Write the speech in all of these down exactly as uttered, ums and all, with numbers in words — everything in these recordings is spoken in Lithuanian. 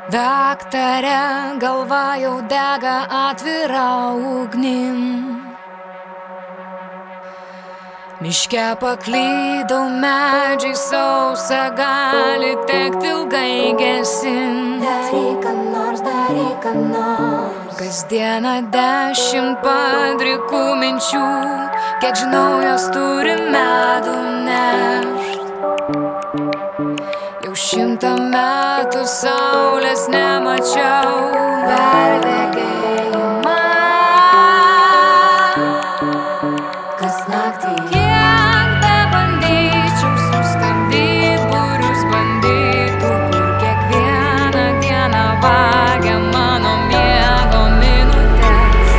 Daktare, galva jau dega atvira ugnim. Miške paklydau, medžiai sausa, gali tekti ilgai gesint. Daryk ką nors, daryk ką nors. Kasdieną dešimt padrikų minčių, kiek žinau, jos turi medų nešt. Jau šimtą metų saulės nemačiau, Perregėjimą kas naktį. kiek bebandyčiau sustabdyt būrius bandytų, kur kiekvieną dieną vagia mano miego minutės.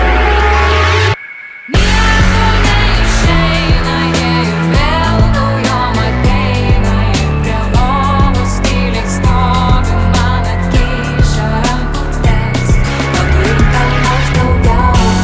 Nieko neišeina, jie ir vėl naujom ateina, ir prie lovos tyliai stovi man atkišę rankutes. Daryk ką nors daugiau.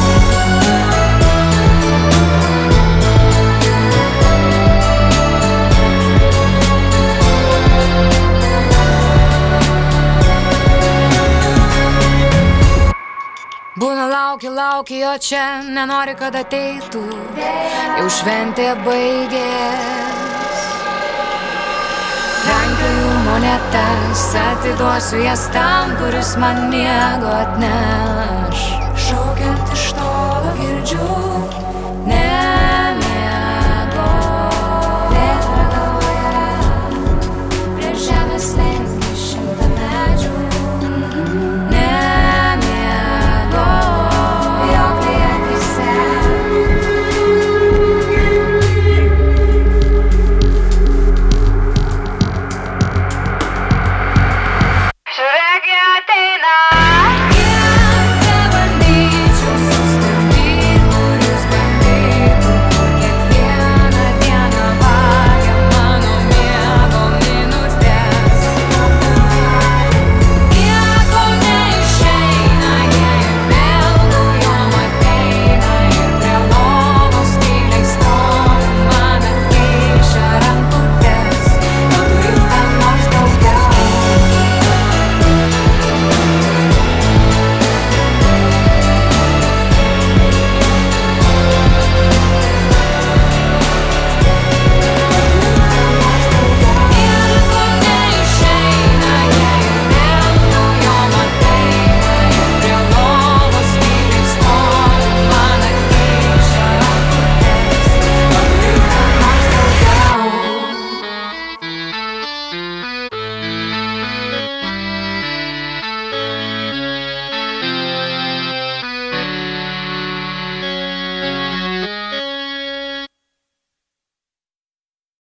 Būna lauki, lauki, o čia nenori, kad ateitų. Jau šventė baigės. Rankioju monetas, atiduosiu jas tam, kuris man miego atneš. Šaukiant iš tolo girdžiu